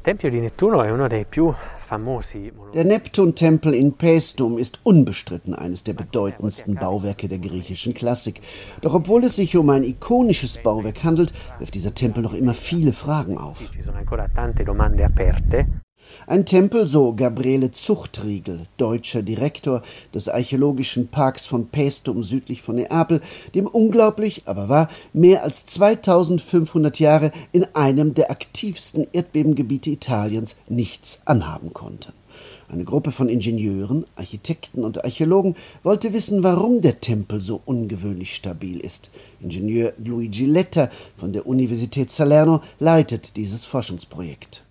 Der Neptuntempel in Paestum ist unbestritten eines der bedeutendsten Bauwerke der griechischen Klassik. Doch obwohl es sich um ein ikonisches Bauwerk handelt, wirft dieser Tempel noch immer viele Fragen auf. Ein Tempel, so Gabriele Zuchtriegel, deutscher Direktor des Archäologischen Parks von Paestum südlich von Neapel, dem unglaublich, aber wahr, mehr als 2500 Jahre in einem der aktivsten Erdbebengebiete Italiens nichts anhaben konnte. Eine Gruppe von Ingenieuren, Architekten und Archäologen wollte wissen, warum der Tempel so ungewöhnlich stabil ist. Ingenieur Luigi Letta von der Universität Salerno leitet dieses Forschungsprojekt.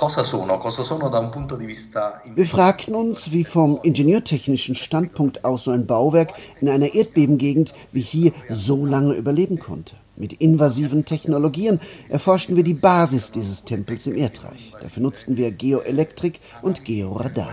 Wir fragten uns, wie vom ingenieurtechnischen Standpunkt aus so ein Bauwerk in einer Erdbebengegend wie hier so lange überleben konnte. Mit invasiven Technologien erforschten wir die Basis dieses Tempels im Erdreich. Dafür nutzten wir Geoelektrik und Georadar.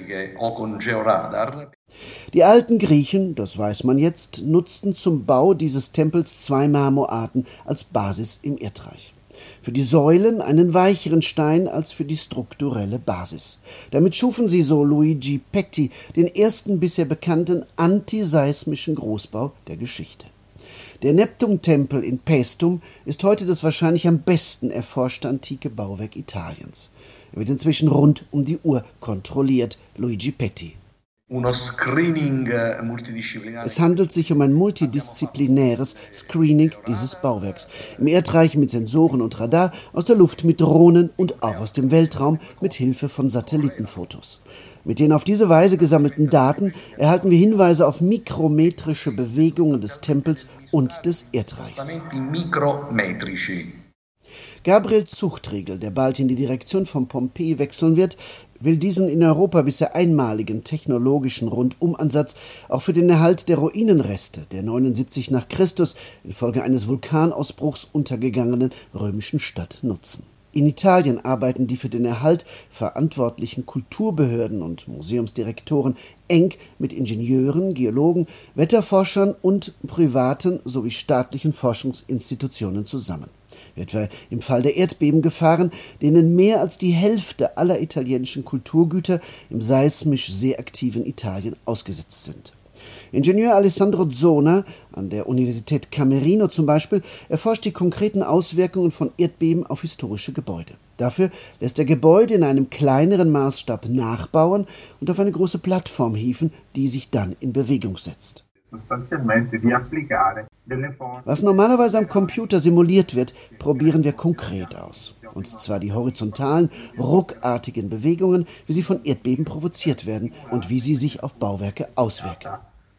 Die alten Griechen, das weiß man jetzt, nutzten zum Bau dieses Tempels 2 Marmorarten als Basis im Erdreich. Für die Säulen einen weicheren Stein als für die strukturelle Basis. Damit schufen sie, so Luigi Petti, den ersten bisher bekannten antiseismischen Großbau der Geschichte. Der Neptuntempel in Paestum ist heute das wahrscheinlich am besten erforschte antike Bauwerk Italiens. Er wird inzwischen rund um die Uhr kontrolliert, Luigi Petti. Es handelt sich um ein multidisziplinäres Screening dieses Bauwerks. Im Erdreich mit Sensoren und Radar, aus der Luft mit Drohnen und auch aus dem Weltraum mit Hilfe von Satellitenfotos. Mit den auf diese Weise gesammelten Daten erhalten wir Hinweise auf mikrometrische Bewegungen des Tempels und des Erdreichs. Gabriel Zuchtriegel, der bald in die Direktion von Pompeji wechseln wird, will diesen in Europa bisher einmaligen technologischen Rundumansatz auch für den Erhalt der Ruinenreste der 79 nach Christus infolge eines Vulkanausbruchs untergegangenen römischen Stadt nutzen. In Italien arbeiten die für den Erhalt verantwortlichen Kulturbehörden und Museumsdirektoren eng mit Ingenieuren, Geologen, Wetterforschern und privaten sowie staatlichen Forschungsinstitutionen zusammen. Etwa im Fall der Erdbebengefahren, denen mehr als die Hälfte aller italienischen Kulturgüter im seismisch sehr aktiven Italien ausgesetzt sind. Ingenieur Alessandro Zona an der Universität Camerino zum Beispiel erforscht die konkreten Auswirkungen von Erdbeben auf historische Gebäude. Dafür lässt er Gebäude in einem kleineren Maßstab nachbauen und auf eine große Plattform hieven, die sich dann in Bewegung setzt. Was normalerweise am Computer simuliert wird, probieren wir konkret aus. Und zwar die horizontalen, ruckartigen Bewegungen, wie sie von Erdbeben provoziert werden und wie sie sich auf Bauwerke auswirken.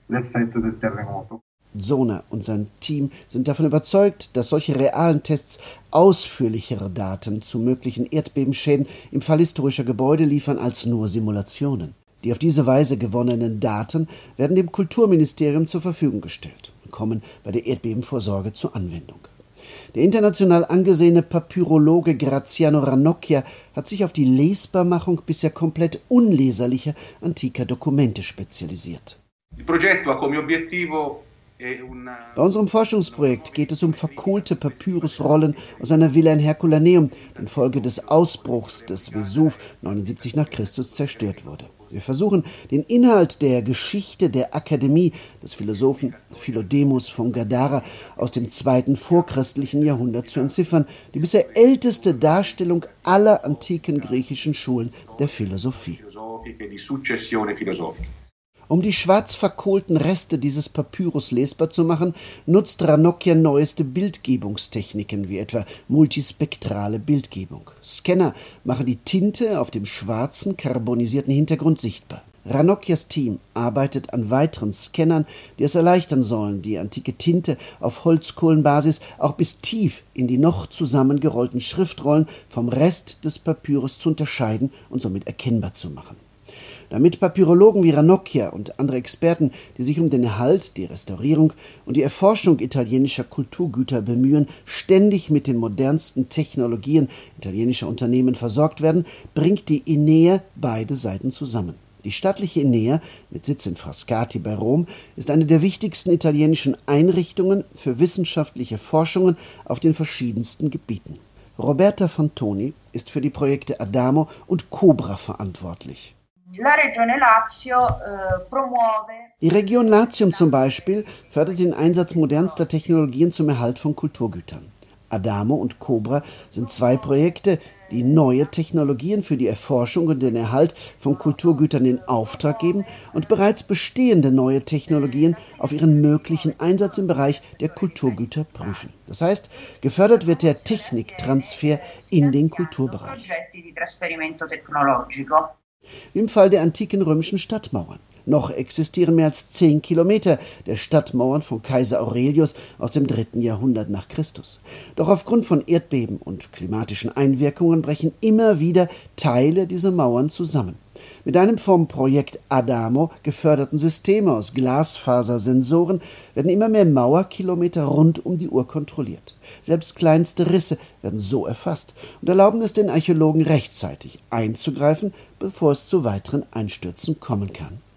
Zona und sein Team sind davon überzeugt, dass solche realen Tests ausführlichere Daten zu möglichen Erdbebenschäden im Fall historischer Gebäude liefern als nur Simulationen. Die auf diese Weise gewonnenen Daten werden dem Kulturministerium zur Verfügung gestellt und kommen bei der Erdbebenvorsorge zur Anwendung. Der international angesehene Papyrologe Graziano Ranocchia hat sich auf die Lesbarmachung bisher komplett unleserlicher antiker Dokumente spezialisiert. Bei unserem Forschungsprojekt geht es um verkohlte Papyrusrollen aus einer Villa in Herculaneum, die infolge des Ausbruchs des Vesuv 79 nach Christus zerstört wurde. Wir versuchen, den Inhalt der Geschichte der Akademie des Philosophen Philodemus von Gadara aus dem 2. vorchristlichen Jahrhundert zu entziffern, die bisher älteste Darstellung aller antiken griechischen Schulen der Philosophie. Um die schwarz verkohlten Reste dieses Papyrus lesbar zu machen, nutzt Ranocchia neueste Bildgebungstechniken, wie etwa multispektrale Bildgebung. Scanner machen die Tinte auf dem schwarzen, karbonisierten Hintergrund sichtbar. Ranocchias Team arbeitet an weiteren Scannern, die es erleichtern sollen, die antike Tinte auf Holzkohlenbasis auch bis tief in die noch zusammengerollten Schriftrollen vom Rest des Papyrus zu unterscheiden und somit erkennbar zu machen. Damit Papyrologen wie Ranocchia und andere Experten, die sich um den Erhalt, die Restaurierung und die Erforschung italienischer Kulturgüter bemühen, ständig mit den modernsten Technologien italienischer Unternehmen versorgt werden, bringt die INEA beide Seiten zusammen. Die staatliche INEA, mit Sitz in Frascati bei Rom, ist eine der wichtigsten italienischen Einrichtungen für wissenschaftliche Forschungen auf den verschiedensten Gebieten. Roberta Fantoni ist für die Projekte Adamo und Cobra verantwortlich. Die Region Latium zum Beispiel fördert den Einsatz modernster Technologien zum Erhalt von Kulturgütern. Adamo und Cobra sind 2 Projekte, die neue Technologien für die Erforschung und den Erhalt von Kulturgütern in Auftrag geben und bereits bestehende neue Technologien auf ihren möglichen Einsatz im Bereich der Kulturgüter prüfen. Das heißt, gefördert wird der Techniktransfer in den Kulturbereich. Wie im Fall der antiken römischen Stadtmauern. Noch existieren mehr als 10 Kilometer der Stadtmauern von Kaiser Aurelius aus dem 3. Jahrhundert nach Christus. Doch aufgrund von Erdbeben und klimatischen Einwirkungen brechen immer wieder Teile dieser Mauern zusammen. Mit einem vom Projekt Adamo geförderten System aus Glasfasersensoren werden immer mehr Mauerkilometer rund um die Uhr kontrolliert. Selbst kleinste Risse werden so erfasst und erlauben es den Archäologen rechtzeitig einzugreifen, bevor es zu weiteren Einstürzen kommen kann.